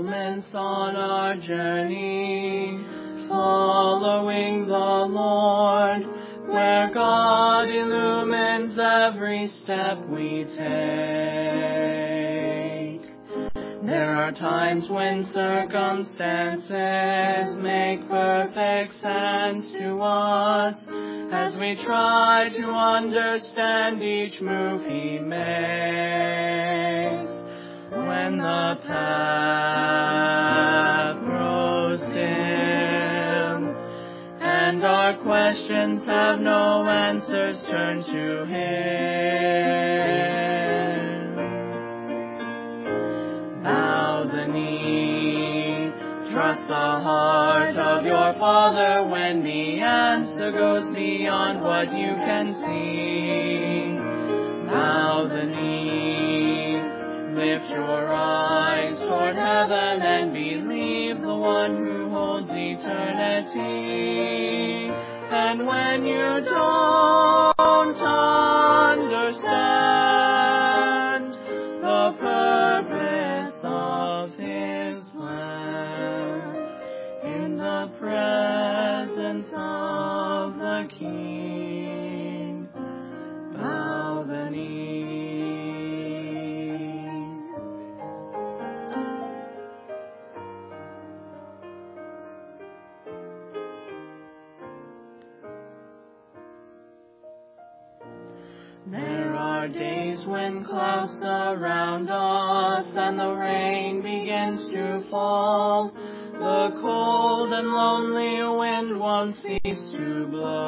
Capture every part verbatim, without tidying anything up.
moments on our journey, following the Lord, where God illumines every step we take. There are times when circumstances make perfect sense to us, as we try to understand each move He makes. When the path grows dim and our questions have no answers, turn to Him. Bow the knee, trust the heart of your Father when the answer goes beyond what you can see. Bow the knee, lift your eyes toward heaven and believe the one who holds eternity. And when you don't understand the purpose of His plan, in the presence of the King, bow the knee. There are days when clouds surround us and the rain begins to fall. The cold and lonely wind won't cease to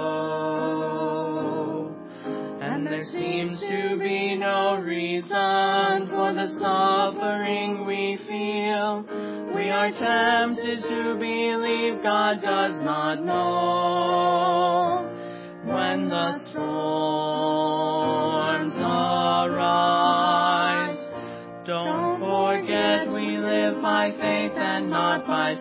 blow. And there seems to be no reason for the suffering we feel. We are tempted to believe God does not know. When the storms arise, don't forget we live by faith and not by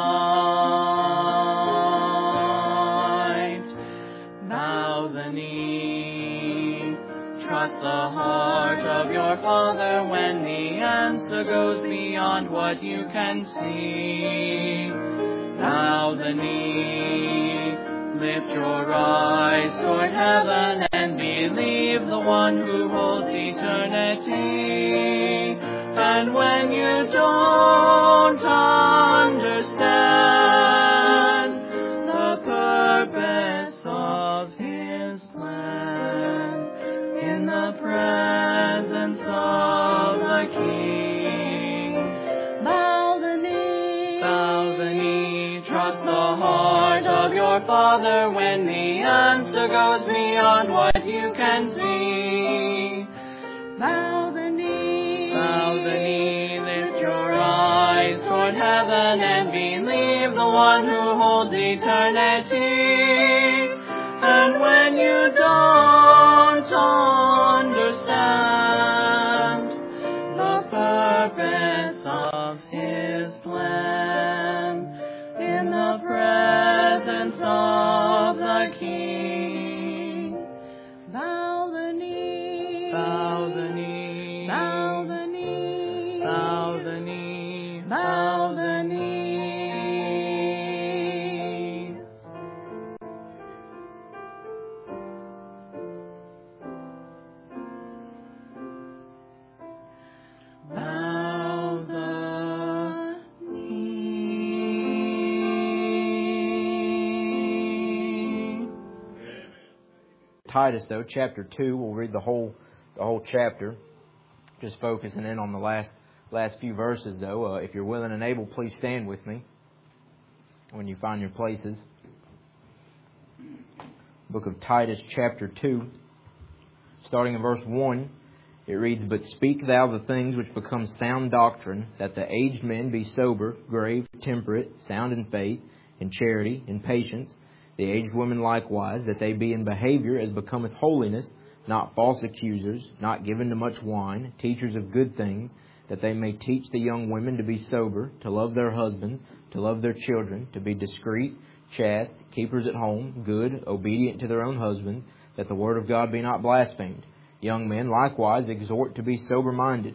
sight. Bow the knee, trust the heart of your Father when the answer goes beyond what you can see. Bow the knee, lift your eyes toward heaven and believe the one who holds eternity. And when you don't understand the purpose of His plan, in the presence of the King, bow the knee, bow the knee, trust the heart of your Father when the answer goes beyond what you can see. Bow the knee, bow the knee, lift your eyes toward heaven and believe the one who holds eternity. And when you don't understand the purpose of His plan, in the presence of the King, bow the knee, bow the knee, bow the knee, bow the knee, bow the knee. Bow the knee. Titus, though, chapter two, we'll read the whole the whole chapter, just focusing in on the last last few verses, though. Uh, if you're willing and able, please stand with me when you find your places. Book of Titus, chapter two, starting in verse one, it reads, "But speak thou the things which become sound doctrine, that the aged men be sober, grave, temperate, sound in faith, in charity, in patience. The aged women likewise, that they be in behavior as becometh holiness, not false accusers, not given to much wine, teachers of good things, that they may teach the young women to be sober, to love their husbands, to love their children, to be discreet, chaste, keepers at home, good, obedient to their own husbands, that the word of God be not blasphemed. Young men likewise exhort to be sober-minded,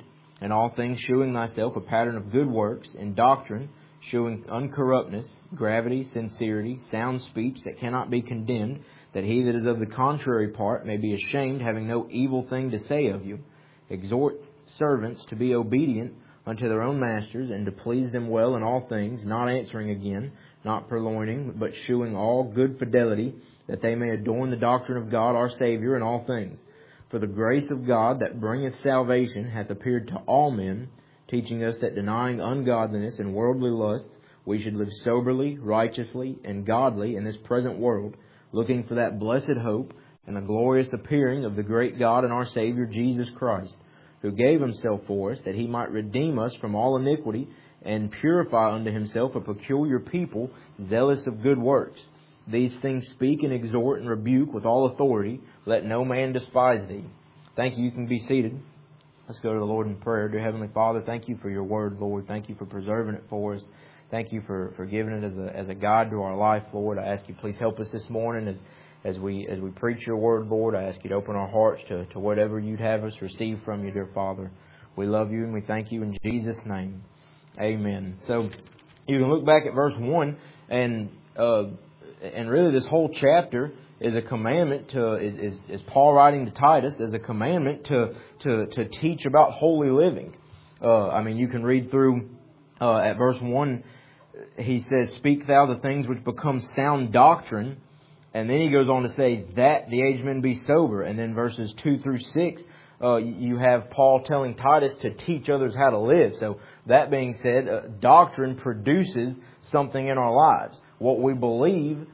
In all things shewing thyself a pattern of good works, in doctrine shewing uncorruptness, gravity, sincerity, sound speech that cannot be condemned, that he that is of the contrary part may be ashamed, having no evil thing to say of you. Exhort servants to be obedient unto their own masters, and to please them well in all things, not answering again, not purloining, but shewing all good fidelity, that they may adorn the doctrine of God our Saviour in all things. For the grace of God that bringeth salvation hath appeared to all men, teaching us that denying ungodliness and worldly lusts, we should live soberly, righteously, and godly in this present world, looking for that blessed hope and the glorious appearing of the great God and our Saviour Jesus Christ, who gave himself for us, that he might redeem us from all iniquity, and purify unto himself a peculiar people, zealous of good works. These things speak and exhort and rebuke with all authority. Let no man despise thee. Thank you. You can be seated. Let's go to the Lord in prayer. Dear Heavenly Father, thank you for your word, Lord. Thank you for preserving it for us. Thank you for, for giving it as a, as a guide to our life, Lord. I ask you, please help us this morning as As we as we preach your word, Lord. I ask you to open our hearts to, to whatever you'd have us receive from you, dear Father. We love you and we thank you in Jesus' name. Amen. So you can look back at verse one, and uh, and really this whole chapter is a commandment to is, is Paul writing to Titus as a commandment to to to teach about holy living. Uh, I mean, you can read through uh, at verse one. He says, "Speak thou the things which become sound doctrine." And then he goes on to say that the aged men be sober. And then verses two through six, uh, you have Paul telling Titus to teach others how to live. So that being said, uh, doctrine produces something in our lives. What we believe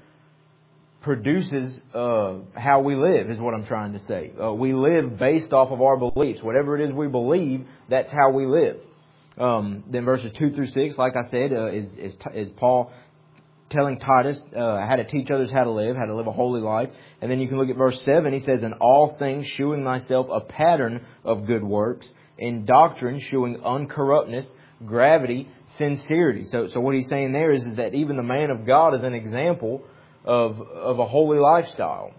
produces uh, how we live, is what I'm trying to say. Uh, we live based off of our beliefs. Whatever it is we believe, that's how we live. Um, then verses two through six, like I said, uh, is, is, is Paul telling Titus uh, how to teach others how to live, how to live a holy life. And then you can look at verse seven. He says, "In all things shewing thyself a pattern of good works, in doctrine shewing uncorruptness, gravity, sincerity." So, so what he's saying there is that even the man of God is an example of of a holy lifestyle.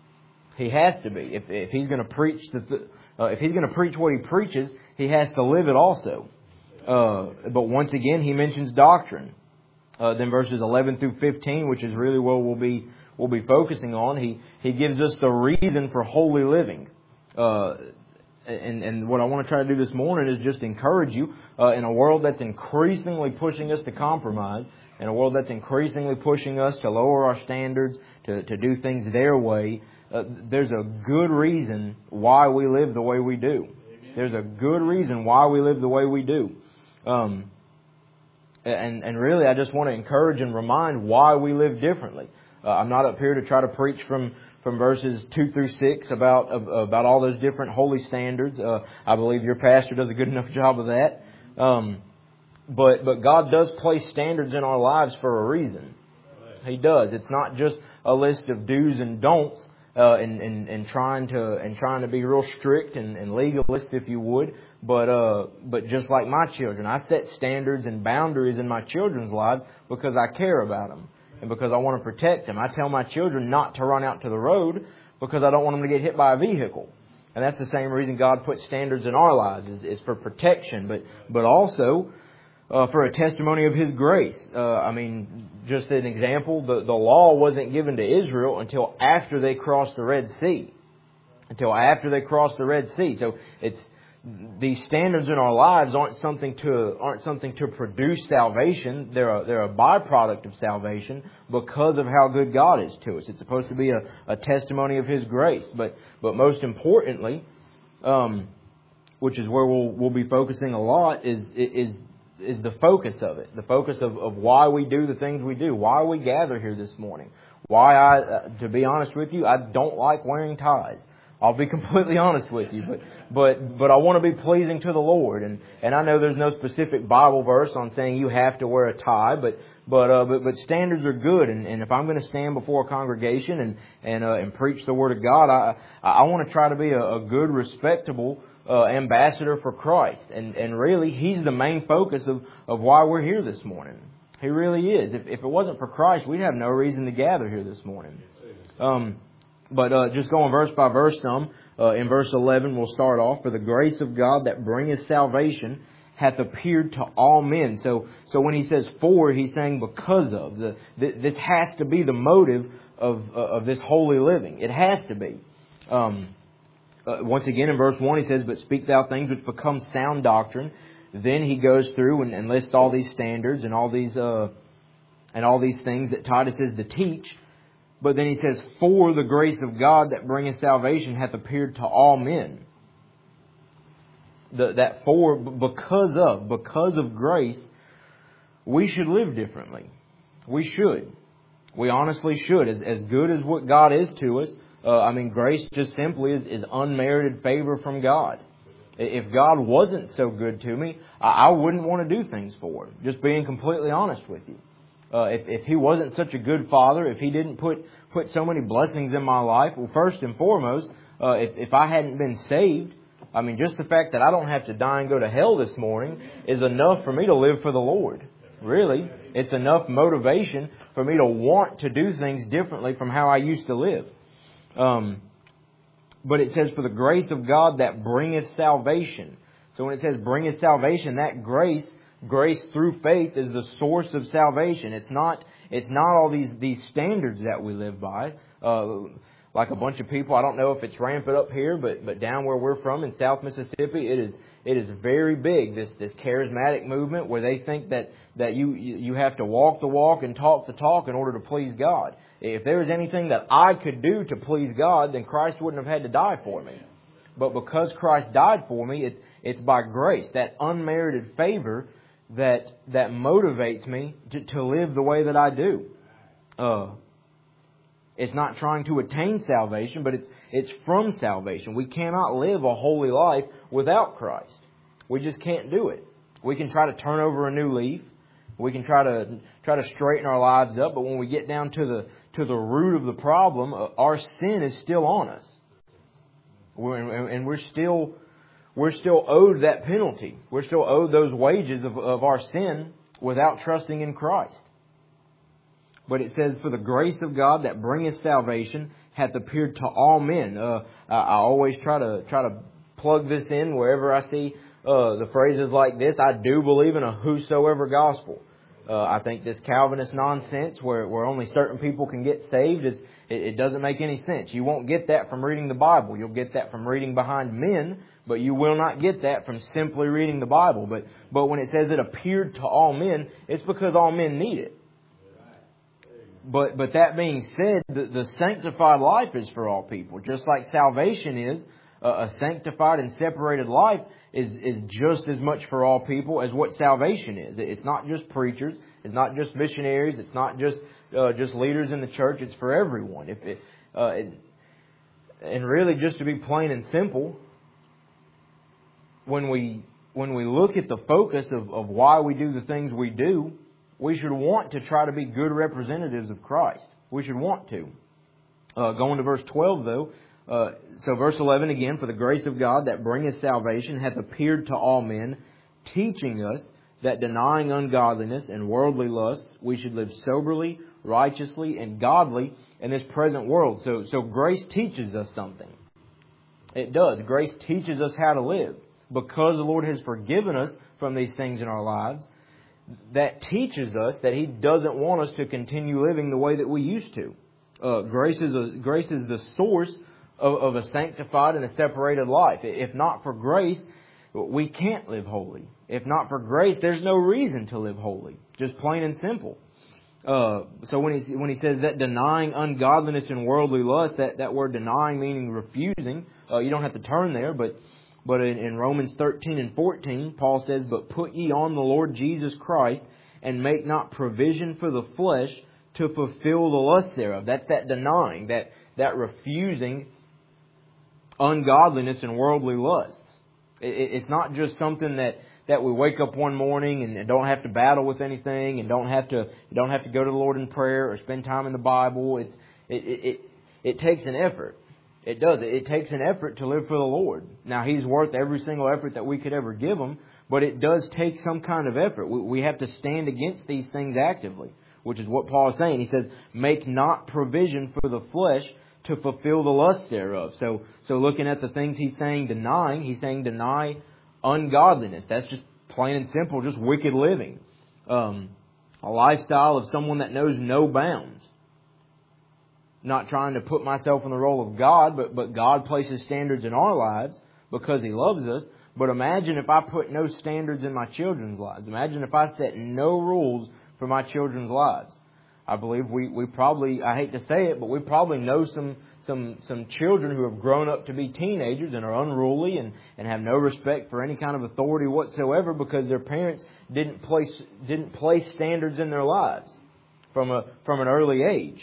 He has to be. If if he's going to preach the uh, if he's going to preach what he preaches, he has to live it also. Uh, but once again, he mentions doctrine. Uh, then verses eleven through fifteen, which is really what we'll be we'll be focusing on. He he gives us the reason for holy living, uh, and and what I want to try to do this morning is just encourage you uh, in a world that's increasingly pushing us to compromise, in a world that's increasingly pushing us to lower our standards, to to do things their way. Uh, there's a good reason why we live the way we do. There's a good reason why we live the way we do. Um, And, and really, I just want to encourage and remind why we live differently. Uh, I'm not up here to try to preach from, from verses two through six about about all those different holy standards. Uh, I believe your pastor does a good enough job of that. Um, but but God does place standards in our lives for a reason. He does. It's not just a list of do's and don'ts, uh, and, and and trying to and trying to be real strict and, and legalist, if you would. But uh, but just like my children, I set standards and boundaries in my children's lives because I care about them and because I want to protect them. I tell my children not to run out to the road because I don't want them to get hit by a vehicle. And that's the same reason God puts standards in our lives, is, is for protection, but but also uh, for a testimony of His grace. Uh, I mean, just an example, the, the law wasn't given to Israel until after they crossed the Red Sea. Until after they crossed the Red Sea. So it's these standards in our lives aren't something to aren't something to produce salvation. They're a, they're a byproduct of salvation because of how good God is to us. It's supposed to be a, a testimony of His grace. But but most importantly, um, which is where we'll we'll be focusing a lot, is is is the focus of it. The focus of, of why we do the things we do. Why we gather here this morning. Why I, uh, to be honest with you, I don't like wearing ties. I'll be completely honest with you, but but but I want to be pleasing to the Lord, and, and I know there's no specific Bible verse on saying you have to wear a tie, but but uh, but, but standards are good, and, and if I'm going to stand before a congregation and and uh, and preach the Word of God, I I want to try to be a, a good, respectable uh, ambassador for Christ, and and really He's the main focus of, of why we're here this morning. He really is. If if it wasn't for Christ, we'd have no reason to gather here this morning. Um. But uh, just going verse by verse some, uh, in verse eleven we'll start off. For the grace of God that bringeth salvation hath appeared to all men. So so when he says for, he's saying because of. The, this has to be the motive of, uh, of this holy living. It has to be. Um, uh, once again in verse one he says, but speak thou things which become sound doctrine. Then he goes through and, and lists all these standards and all these uh, and all these things that Titus is to teach. But then he says, for the grace of God that bringeth salvation hath appeared to all men. The, that for, because of, because of grace, we should live differently. We should. We honestly should. As, as good as what God is to us, uh, I mean, grace just simply is, is unmerited favor from God. If God wasn't so good to me, I, I wouldn't want to do things for Him. Just being completely honest with you. Uh, if, if He wasn't such a good Father, if He didn't put, put so many blessings in my life, well, first and foremost, uh, if, if I hadn't been saved, I mean, just the fact that I don't have to die and go to hell this morning is enough for me to live for the Lord. Really, it's enough motivation for me to want to do things differently from how I used to live. Um, but it says, for the grace of God that bringeth salvation. So when it says bringeth salvation, that grace, grace through faith is the source of salvation. It's not, it's not all these, these standards that we live by. Uh, like a bunch of people, I don't know if it's rampant up here, but, but down where we're from in South Mississippi, it is, it is very big, this, this charismatic movement where they think that, that you, you have to walk the walk and talk the talk in order to please God. If there was anything that I could do to please God, then Christ wouldn't have had to die for me. But because Christ died for me, it's, it's by grace, that unmerited favor that, that motivates me to, to live the way that I do. Uh, It's not trying to attain salvation, but it's it's from salvation. We cannot live a holy life without Christ. We just can't do it. We can try to turn over a new leaf. We can try to try to straighten our lives up, but when we get down to the to the root of the problem, our sin is still on us. We're, and we're still we're still owed that penalty. We're still owed those wages of, of our sin without trusting in Christ. But it says, for the grace of God that bringeth salvation hath appeared to all men. Uh, I always try to try to plug this in wherever I see uh, the phrases like this. I do believe in a whosoever gospel. Uh, I think this Calvinist nonsense where, where only certain people can get saved, is it, it doesn't make any sense. You won't get that from reading the Bible. You'll get that from reading behind men, but you will not get that from simply reading the Bible. But, but when it says it appeared to all men, it's because all men need it. But but that being said, the, the sanctified life is for all people. Just like salvation is, uh, a sanctified and separated life is, is just as much for all people as what salvation is. It's not just preachers. It's not just missionaries. It's not just uh, just leaders in the church. It's for everyone. If it, uh, it, and really, just to be plain and simple, when we when we look at the focus of, of why we do the things we do, we should want to try to be good representatives of Christ. We should want to. Uh, going to verse twelve, though. Uh, so verse eleven again, for the grace of God that bringeth salvation hath appeared to all men, teaching us that denying ungodliness and worldly lusts, we should live soberly, righteously, and godly in this present world. So, so grace teaches us something. It does. Grace teaches us how to live. Because the Lord has forgiven us from these things in our lives, that teaches us that He doesn't want us to continue living the way that we used to. Uh, grace is a, grace is the source of, of a sanctified and a separated life. If not for grace, we can't live holy. If not for grace, there's no reason to live holy. Just plain and simple. Uh, so when he when he says that denying ungodliness and worldly lust, that, that word denying meaning refusing, uh, you don't have to turn there, but But in, in Romans thirteen and fourteen, Paul says, but put ye on the Lord Jesus Christ, and make not provision for the flesh to fulfill the lust thereof. That's that denying, that, that refusing ungodliness and worldly lusts. It, it's not just something that, that we wake up one morning and don't have to battle with anything, and don't have to don't have to go to the Lord in prayer or spend time in the Bible. It's it it, it, it takes an effort. It does. It takes an effort to live for the Lord. Now, He's worth every single effort that we could ever give Him, but it does take some kind of effort. We have to stand against these things actively, which is what Paul is saying. He says, make not provision for the flesh to fulfill the lust thereof. So, so looking at the things he's saying denying, he's saying deny ungodliness. That's just plain and simple, just wicked living. Um, a lifestyle of someone that knows no bounds. Not trying to put myself in the role of God, but, but God places standards in our lives because He loves us. But imagine if I put no standards in my children's lives. Imagine if I set no rules for my children's lives. I believe we, we probably, I hate to say it, but we probably know some some some children who have grown up to be teenagers and are unruly and, and have no respect for any kind of authority whatsoever because their parents didn't place didn't place standards in their lives from a from an early age.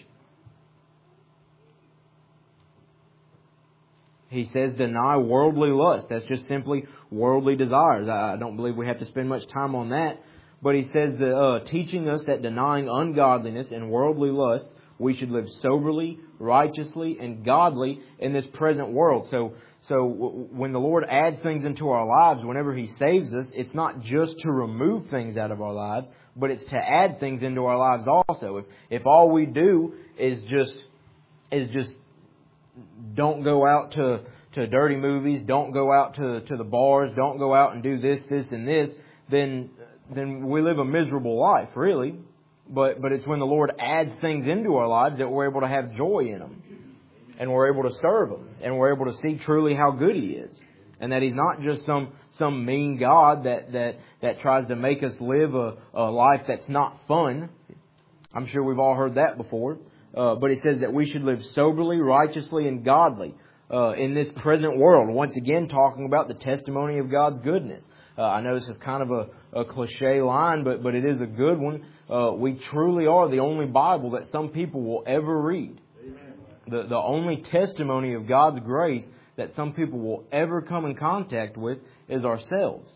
He says deny worldly lust. That's just simply worldly desires. I don't believe we have to spend much time on that. But he says that uh, teaching us that denying ungodliness and worldly lust, we should live soberly, righteously, and godly in this present world. So, so w- when the Lord adds things into our lives, whenever He saves us, it's not just to remove things out of our lives, but it's to add things into our lives also. If if all we do is just is just don't go out to, to dirty movies, don't go out to, to the bars, don't go out and do this, this, and this, then then we live a miserable life, really. But but it's when the Lord adds things into our lives that we're able to have joy in them. And we're able to serve Him. And we're able to see truly how good He is. And that He's not just some some mean God that, that, that tries to make us live a, a life that's not fun. I'm sure we've all heard that before. Uh, but He says that we should live soberly, righteously, and godly uh, in this present world. Once again, talking about the testimony of God's goodness. Uh, I know this is kind of a, a cliche line, but, but it is a good one. Uh, we truly are the only Bible that some people will ever read. Amen. The, the only testimony of God's grace that some people will ever come in contact with is ourselves.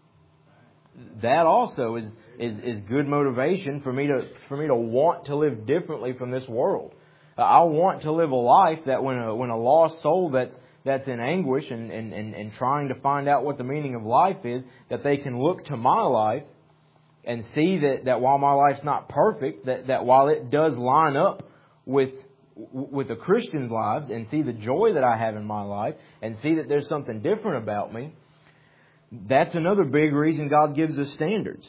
That also is, is, is good motivation for me to for me to want to live differently from this world. Uh, I want to live a life that when a when a lost soul that's that's in anguish and, and, and, and trying to find out what the meaning of life is, that they can look to my life and see that, that while my life's not perfect, that, that while it does line up with with the Christian's lives, and see the joy that I have in my life, and see that there's something different about me, that's another big reason God gives us standards.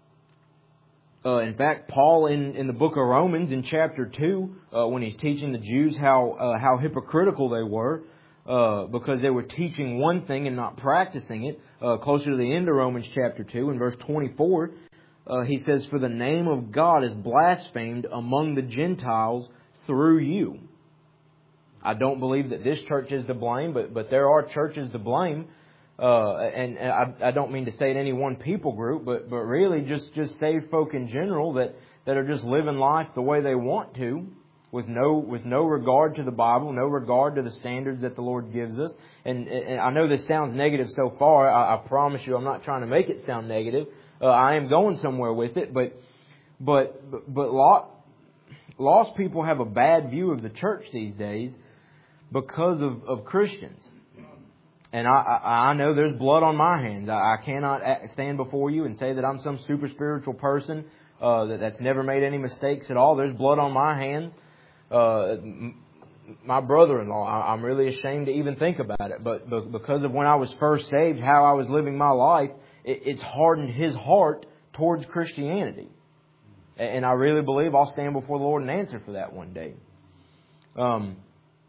Uh, in fact, Paul in, in the book of Romans in chapter two, uh, when he's teaching the Jews how uh, how hypocritical they were, Uh, because they were teaching one thing and not practicing it. Uh, closer to the end of Romans chapter two, in verse twenty-four, uh, he says, "For the name of God is blasphemed among the Gentiles through you." I don't believe that this church is to blame, but, but there are churches to blame. Uh, and I, I don't mean to say it any one people group, but, but really just, just saved folk in general that, that are just living life the way they want to. With no with no regard to the Bible, no regard to the standards that the Lord gives us. And, and I know this sounds negative so far. I, I promise you I'm not trying to make it sound negative. Uh, I am going somewhere with it. But but but lost, lost people have a bad view of the church these days because of, of Christians. And I, I, I know there's blood on my hands. I, I cannot stand before you and say that I'm some super spiritual person uh, that, that's never made any mistakes at all. There's blood on my hands. Uh, my brother-in-law, I'm really ashamed to even think about it, but, but because of when I was first saved, how I was living my life, it, it's hardened his heart towards Christianity. And I really believe I'll stand before the Lord and answer for that one day. Um,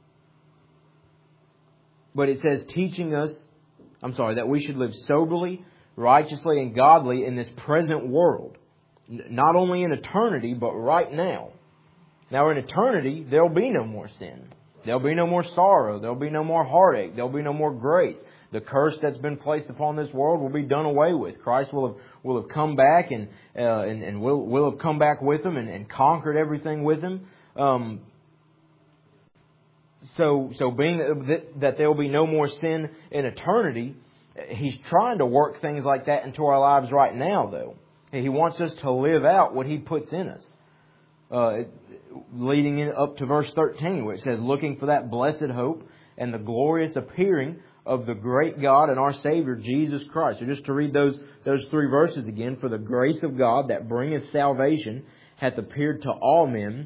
but it says teaching us, I'm sorry, that we should live soberly, righteously, and godly in this present world. Not only in eternity, but right now. Now, in eternity, there'll be no more sin. There'll be no more sorrow. There'll be no more heartache. There'll be no more grace. The curse that's been placed upon this world will be done away with. Christ will have will have come back and uh, and, and will will have come back with Him and, and conquered everything with Him. Um, so so being that, that there will be no more sin in eternity, He's trying to work things like that into our lives right now, though. He wants us to live out what He puts in us. Uh, leading in up to verse thirteen, where it says, "Looking for that blessed hope and the glorious appearing of the great God and our Savior, Jesus Christ." So just to read those those three verses again. "For the grace of God that bringeth salvation hath appeared to all men,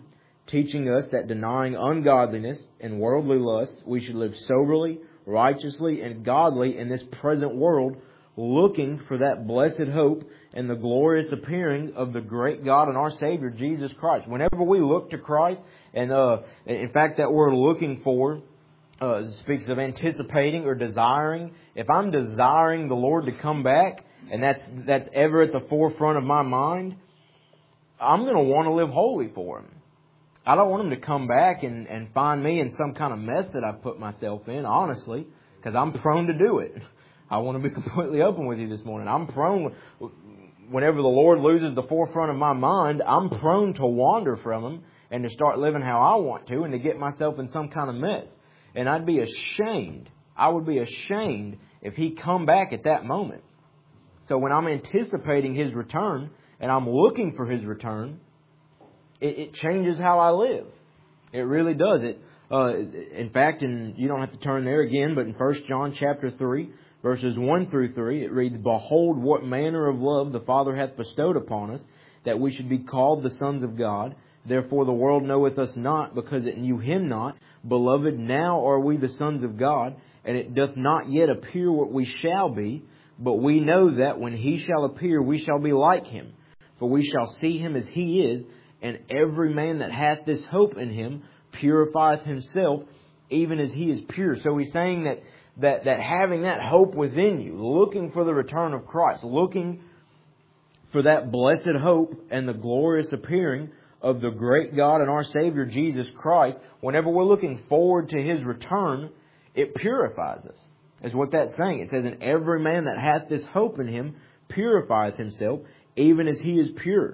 teaching us that denying ungodliness and worldly lust, we should live soberly, righteously, and godly in this present world, looking for that blessed hope and the glorious appearing of the great God and our Savior, Jesus Christ. Whenever we look to Christ, and uh, in fact that word looking for uh, speaks of anticipating or desiring. If I'm desiring the Lord to come back, and that's that's ever at the forefront of my mind, I'm going to want to live holy for Him. I don't want Him to come back and, and find me in some kind of mess that I've put myself in, honestly, because I'm prone to do it. I want to be completely open with you this morning. I'm prone, whenever the Lord loses the forefront of my mind, I'm prone to wander from Him and to start living how I want to and to get myself in some kind of mess. And I'd be ashamed. I would be ashamed if He come back at that moment. So when I'm anticipating His return and I'm looking for His return, it, it changes how I live. It really does. It. Uh, in fact, and you don't have to turn there again, but in First John chapter three, verses one through three, it reads, "Behold, what manner of love the Father hath bestowed upon us, that we should be called the sons of God. Therefore the world knoweth us not, because it knew Him not. Beloved, now are we the sons of God, and it doth not yet appear what we shall be. But we know that when He shall appear, we shall be like Him. For we shall see Him as He is. And every man that hath this hope in Him purifieth himself, even as He is pure." So he's saying that That, that having that hope within you, looking for the return of Christ, looking for that blessed hope and the glorious appearing of the great God and our Savior Jesus Christ, whenever we're looking forward to His return, it purifies us, is what that's saying. It says, "And every man that hath this hope in Him purifieth himself, even as He is pure."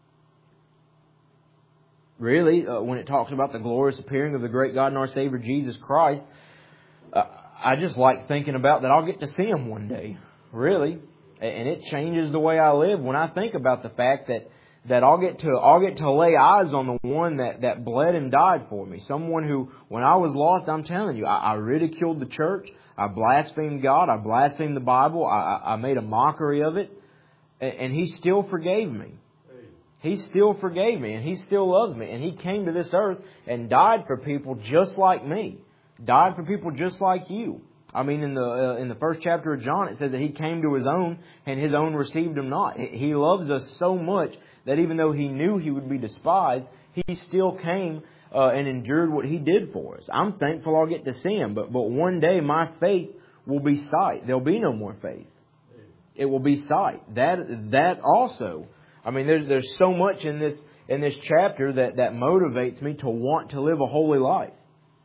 Really, uh, when it talks about the glorious appearing of the great God and our Savior Jesus Christ, uh, I just like thinking about that I'll get to see Him one day, really, and it changes the way I live when I think about the fact that, that I'll get to I'll get to lay eyes on the one that, that bled and died for me. Someone who, when I was lost, I'm telling you, I, I ridiculed the church, I blasphemed God, I blasphemed the Bible, I, I made a mockery of it, and, and He still forgave me. He still forgave me, and He still loves me, and He came to this earth and died for people just like me. Died for people just like you. I mean, in the uh, in the first chapter of John, it says that He came to His own, and His own received Him not. He loves us so much that even though He knew He would be despised, He still came uh, and endured what He did for us. I'm thankful I'll get to see Him, but but one day my faith will be sight. There'll be no more faith. It will be sight. That that also. I mean, there's there's so much in this in this chapter that that motivates me to want to live a holy life.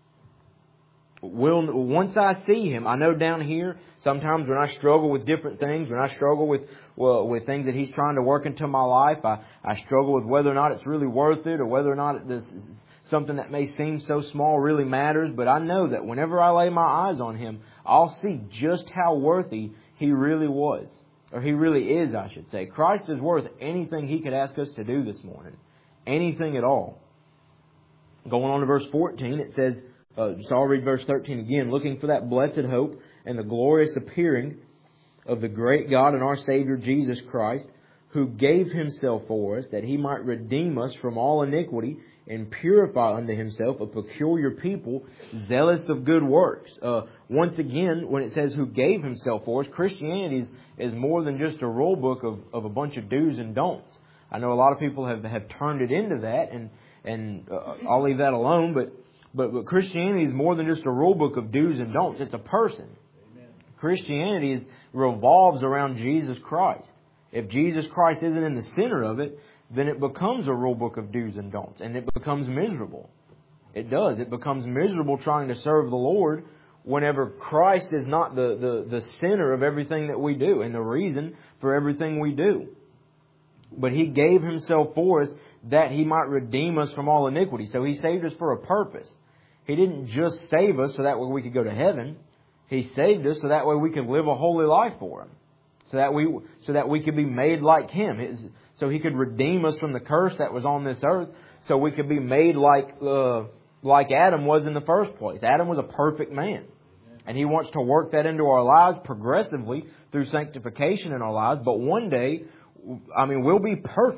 Will once I see Him, I know down here, sometimes when I struggle with different things, when I struggle with well, with things that He's trying to work into my life, I, I struggle with whether or not it's really worth it, or whether or not this is something that may seem so small really matters. But I know that whenever I lay my eyes on Him, I'll see just how worthy He really was, or He really is, I should say. Christ is worth anything He could ask us to do this morning, anything at all. Going on to verse fourteen, it says, Uh, so I'll read verse thirteen again. "Looking for that blessed hope and the glorious appearing of the great God and our Savior Jesus Christ, who gave Himself for us, that He might redeem us from all iniquity and purify unto Himself a peculiar people, zealous of good works." Uh, once again, when it says who gave Himself for us, Christianity is, is more than just a rule book of, of a bunch of do's and don'ts. I know a lot of people have, have turned it into that, and, and uh, I'll leave that alone, but But, but Christianity is more than just a rule book of do's and don'ts. It's a person. Amen. Christianity is, revolves around Jesus Christ. If Jesus Christ isn't in the center of it, then it becomes a rule book of do's and don'ts, and it becomes miserable. It does. It becomes miserable trying to serve the Lord whenever Christ is not the, the, the center of everything that we do and the reason for everything we do. But He gave Himself for us that He might redeem us from all iniquity. So He saved us for a purpose. He didn't just save us so that way we could go to heaven. He saved us so that way we could live a holy life for Him. So that we so that we could be made like Him. His, so He could redeem us from the curse that was on this earth. So we could be made like uh, like Adam was in the first place. Adam was a perfect man. And He wants to work that into our lives progressively through sanctification in our lives. But one day, I mean, we'll be perfect.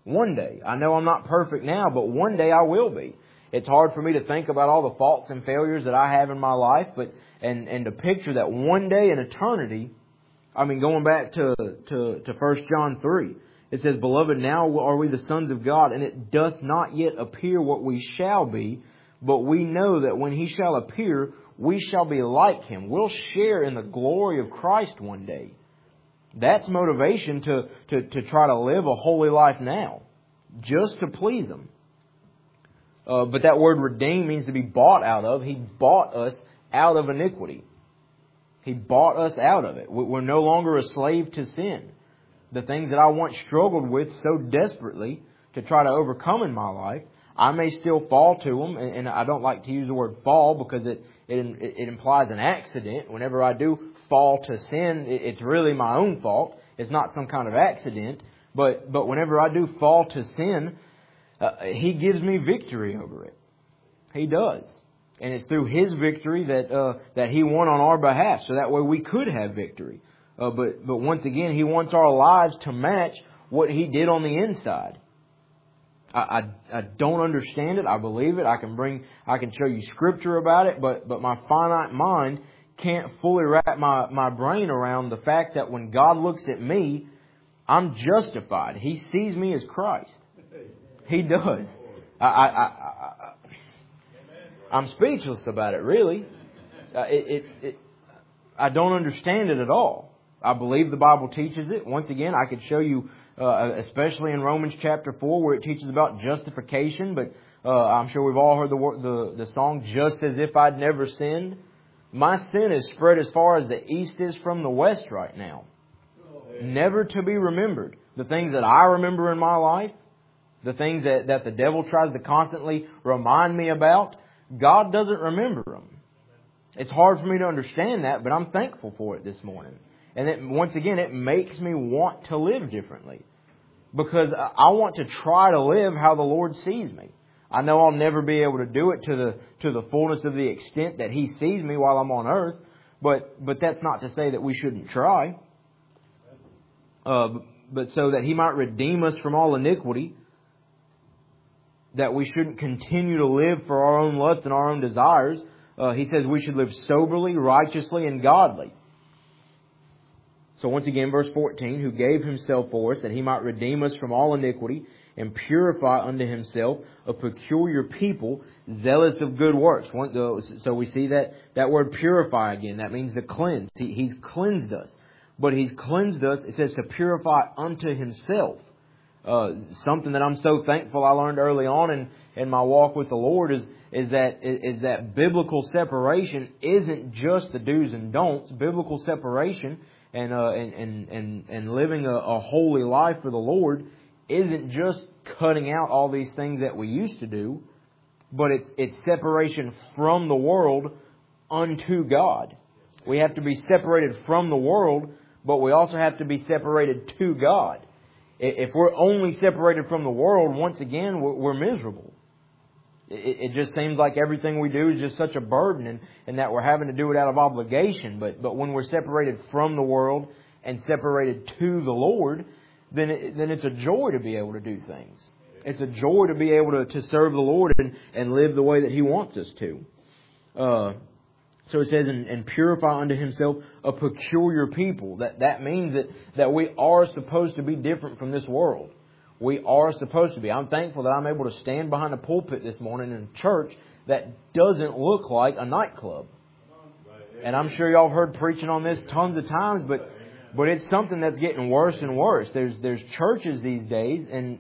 One day. I know I'm not perfect now, but one day I will be. It's hard for me to think about all the faults and failures that I have in my life, but and, and to picture that one day in eternity, I mean, going back to, to, to First John three, it says, Beloved, now are we the sons of God, and it doth not yet appear what we shall be, but we know that when He shall appear, we shall be like Him. We'll share in the glory of Christ one day. That's motivation to, to, to try to live a holy life now, just to please Him. Uh, but that word redeem means to be bought out of. He bought us out of iniquity. He bought us out of it. We're no longer a slave to sin. The things that I once struggled with so desperately to try to overcome in my life, I may still fall to them. And I don't like to use the word fall because it, it, it implies an accident. Whenever I do fall to sin, it's really my own fault. It's not some kind of accident. But, but whenever I do fall to sin, Uh, He gives me victory over it. He does. And it's through His victory that uh, that He won on our behalf. So that way we could have victory. Uh, but, but once again, He wants our lives to match what He did on the inside. I, I, I don't understand it. I believe it. I can bring, I can show you scripture about it. But, but my finite mind can't fully wrap my, my brain around the fact that when God looks at me, I'm justified. He sees me as Christ. He does. I, I, I, I, I'm speechless about it, really. Uh, it, it, it, I don't understand it at all. I believe the Bible teaches it. Once again, I could show you, uh, especially in Romans chapter four, where it teaches about justification. But uh, I'm sure we've all heard the, the, the song, Just As If I'd Never Sinned. My sin is spread as far as the east is from the west right now. Never to be remembered. The things that I remember in my life, the things that, that the devil tries to constantly remind me about, God doesn't remember them. It's hard for me to understand that, but I'm thankful for it this morning. And it, once again, it makes me want to live differently. Because I want to try to live how the Lord sees me. I know I'll never be able to do it to the to the fullness of the extent that He sees me while I'm on earth. But, but that's not to say that we shouldn't try. Uh, but so that He might redeem us from all iniquity, that we shouldn't continue to live for our own lust and our own desires. Uh, he says we should live soberly, righteously, and godly. So once again, verse fourteen, who gave Himself for us that He might redeem us from all iniquity and purify unto Himself a peculiar people, zealous of good works. So we see that, that word purify again. That means to cleanse. He, he's cleansed us. But He's cleansed us, it says, to purify unto Himself. Uh, something that I'm so thankful I learned early on in, in my walk with the Lord is is that is that biblical separation isn't just the do's and don'ts. Biblical separation and uh, and, and and and living a, a holy life for the Lord isn't just cutting out all these things that we used to do, but it's it's separation from the world unto God. We have to be separated from the world, but we also have to be separated to God. If we're only separated from the world, once again, we're miserable. It just seems like everything we do is just such a burden and, and that we're having to do it out of obligation. But but when we're separated from the world and separated to the Lord, then it, then it's a joy to be able to do things. It's a joy to be able to, to serve the Lord and, and live the way that He wants us to. Uh, So it says, and, and purify unto Himself a peculiar people. That that means that, that we are supposed to be different from this world. We are supposed to be. I'm thankful that I'm able to stand behind a pulpit this morning in a church that doesn't look like a nightclub. And I'm sure y'all have heard preaching on this tons of times, but but it's something that's getting worse and worse. There's there's churches these days, and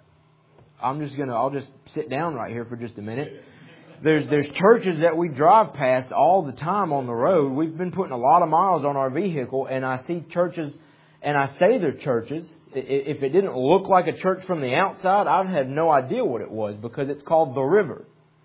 I'm just gonna I'll just sit down right here for just a minute. There's there's churches that we drive past all the time on the road. We've been putting a lot of miles on our vehicle, and I see churches, and I say they're churches. If it didn't look like a church from the outside, I'd have no idea what it was, because it's called The River.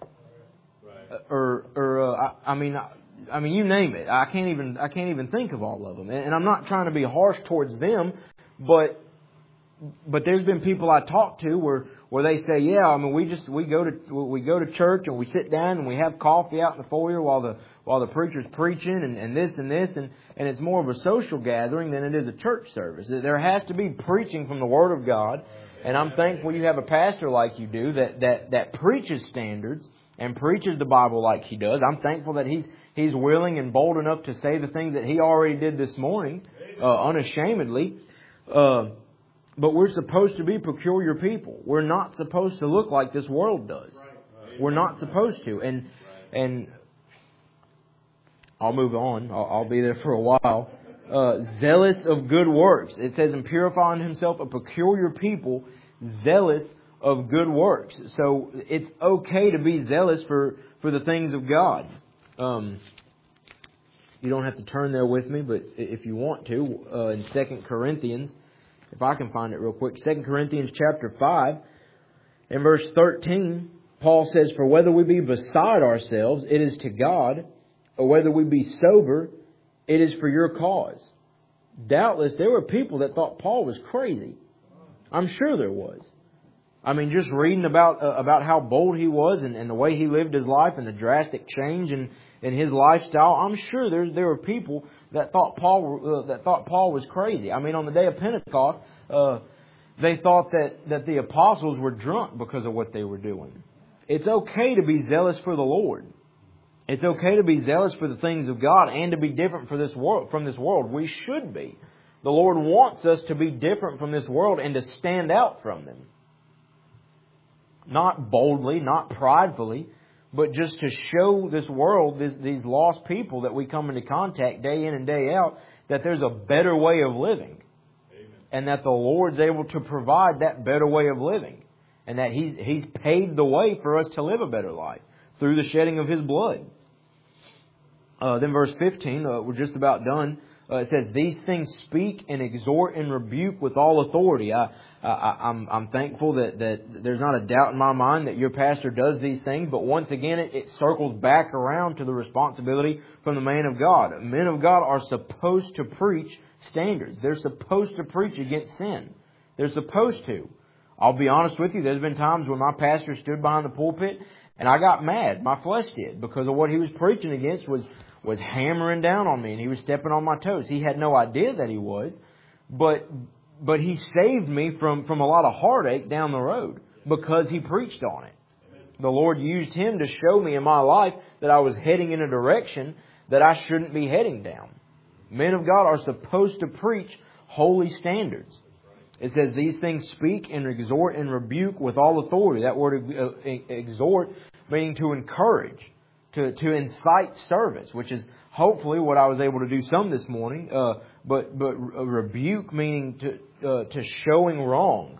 Right. Or or uh, I, I mean I mean you name it. I can't even I can't even think of all of them. And I'm not trying to be harsh towards them, but. But there's been people I talk to where, where they say, yeah, I mean, we just we go to we go to church and we sit down and we have coffee out in the foyer while the while the preacher's preaching and, and this and this and, and it's more of a social gathering than it is a church service. There has to be preaching from the Word of God. And I'm thankful you have a pastor like you do that, that, that preaches standards and preaches the Bible like he does. I'm thankful that he's he's willing and bold enough to say the things that he already did this morning, uh, unashamedly. Uh, but we're supposed to be peculiar people. We're not supposed to look like this world does. We're not supposed to. And and I'll move on. I'll, I'll be there for a while. Uh, zealous of good works. It says, in purifying himself a peculiar people, zealous of good works. So it's okay to be zealous for, for the things of God. Um, you don't have to turn there with me, but if you want to, uh, in Second Corinthians, if I can find it real quick, Second Corinthians chapter five, in verse thirteen, Paul says, for whether we be beside ourselves, it is to God, or whether we be sober, it is for your cause. Doubtless, there were people that thought Paul was crazy. I'm sure there was. I mean, just reading about uh, about how bold he was and, and the way he lived his life and the drastic change in, in his lifestyle, I'm sure there there were people that thought Paul uh, that thought Paul was crazy. I mean, on the day of Pentecost, uh, they thought that, that the apostles were drunk because of what they were doing. It's okay to be zealous for the Lord. It's okay to be zealous for the things of God and to be different for this world, from this world. We should be. The Lord wants us to be different from this world and to stand out from them. Not boldly, not pridefully, but just to show this world, this, these lost people that we come into contact day in and day out, that there's a better way of living. Amen. And that the Lord's able to provide that better way of living. And that He's, He's paved the way for us to live a better life through the shedding of His blood. Uh, then verse fifteen, uh, we're just about done. Uh, it says, these things speak and exhort and rebuke with all authority. I, I, I'm, I'm thankful that, that there's not a doubt in my mind that your pastor does these things. But once again, it, it circles back around to the responsibility from the man of God. Men of God are supposed to preach standards. They're supposed to preach against sin. They're supposed to. I'll be honest with you, there's been times when my pastor stood behind the pulpit and I got mad. My flesh did, because of what he was preaching against was, was hammering down on me, and he was stepping on my toes. He had no idea that he was, but but he saved me from, from a lot of heartache down the road because he preached on it. The Lord used him to show me in my life that I was heading in a direction that I shouldn't be heading down. Men of God are supposed to preach holy standards. It says, these things speak and exhort and rebuke with all authority. That word uh, exhort meaning to encourage, to, to incite service, which is hopefully what I was able to do some this morning. Uh, but but rebuke meaning to uh, to showing wrong.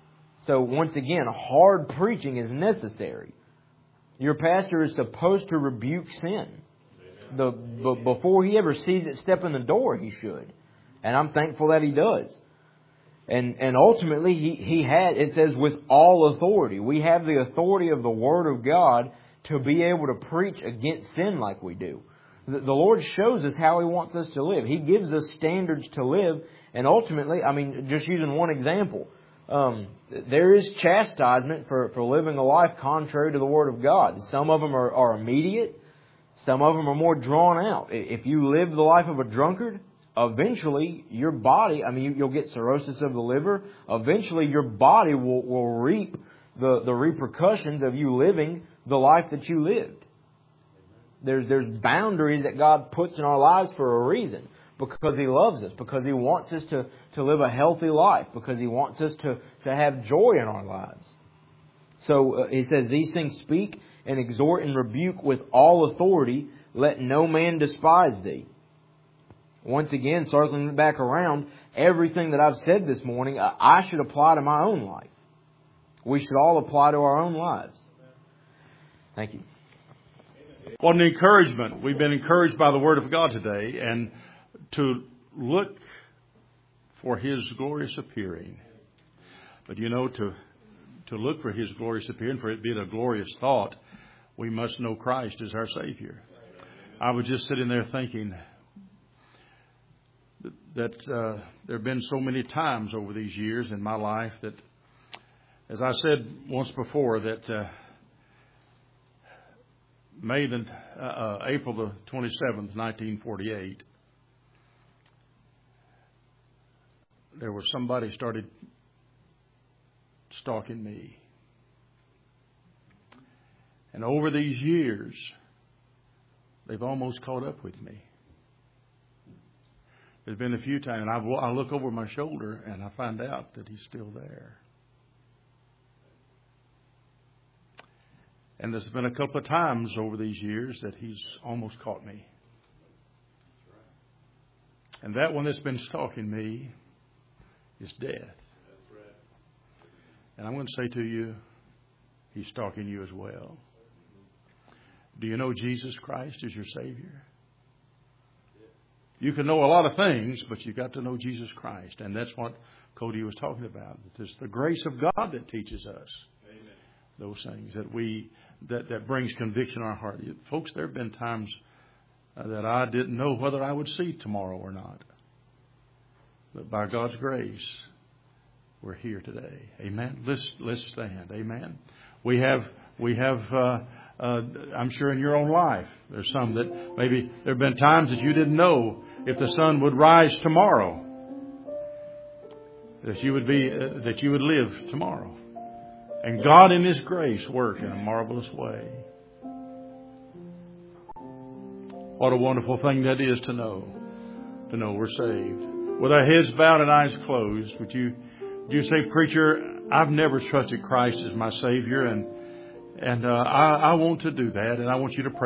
So once again, hard preaching is necessary. Your pastor is supposed to rebuke sin. The b- before he ever sees it step in the door, he should. And I'm thankful that he does. And and ultimately, he, he had, it says, with all authority. We have the authority of the Word of God to be able to preach against sin like we do. The, the Lord shows us how He wants us to live. He gives us standards to live. And ultimately, I mean, just using one example, um, there is chastisement for, for living a life contrary to the Word of God. Some of them are, are immediate. Some of them are more drawn out. If you live the life of a drunkard, eventually your body, I mean, you'll get cirrhosis of the liver. Eventually your body will, will reap the, the repercussions of you living the life that you lived. There's, there's boundaries that God puts in our lives for a reason. Because He loves us. Because He wants us to, to live a healthy life. Because He wants us to, to have joy in our lives. So uh, He says, these things speak and exhort and rebuke with all authority. Let no man despise thee. Once again, circling back around, everything that I've said this morning, I should apply to my own life. We should all apply to our own lives. Thank you. What an encouragement. We've been encouraged by the Word of God today, and to look for His glorious appearing. But you know, to to look for His glorious appearing, for it being a glorious thought, we must know Christ as our Savior. I was just sitting there thinking that uh, there have been so many times over these years in my life that, as I said once before, that uh, May the uh, uh, April the twenty-seventh, nineteen forty-eight, there was somebody started stalking me. And over these years, they've almost caught up with me. There's been a few times, and I, I look over my shoulder and I find out that he's still there. And there's been a couple of times over these years that he's almost caught me. And that one that's been stalking me is death. And I'm going to say to you, he's stalking you as well. Do you know Jesus Christ is your Savior? You can know a lot of things, but you've got to know Jesus Christ. And that's what Cody was talking about. It's the grace of God that teaches us Amen. Those things that we that, that brings conviction in our heart. Folks, there have been times uh, that I didn't know whether I would see tomorrow or not. But by God's grace, we're here today. Amen. Let's let's stand. Amen. We have we have. Uh, Uh, I'm sure in your own life, there's some that maybe there have been times that you didn't know if the sun would rise tomorrow, that you would be, uh, that you would live tomorrow. And God in His grace worked in a marvelous way. What a wonderful thing that is to know, to know we're saved. With our heads bowed and eyes closed, would you, would you say, preacher, I've never trusted Christ as my Savior, and And uh, I, I want to do that, and I want you to pray.